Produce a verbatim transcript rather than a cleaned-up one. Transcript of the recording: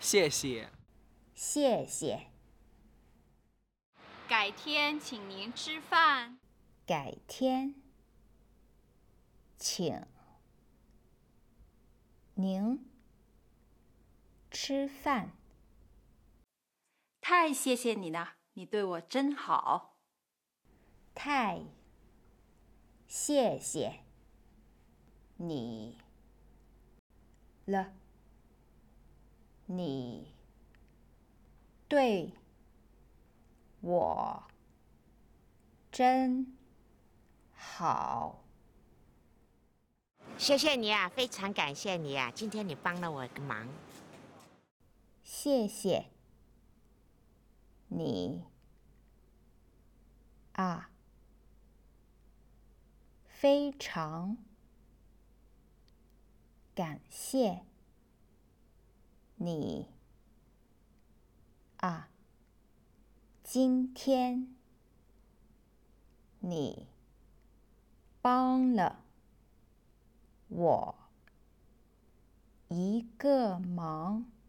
谢谢。 谢谢。 改天请您吃饭。 改天请您吃饭。 太谢谢你了，你对我真好。 太谢谢你了，你对我真好。 谢谢你啊，非常感谢你啊，今天你帮了我一个忙。 谢谢你啊，非常感谢你啊，今天你帮了我一个忙。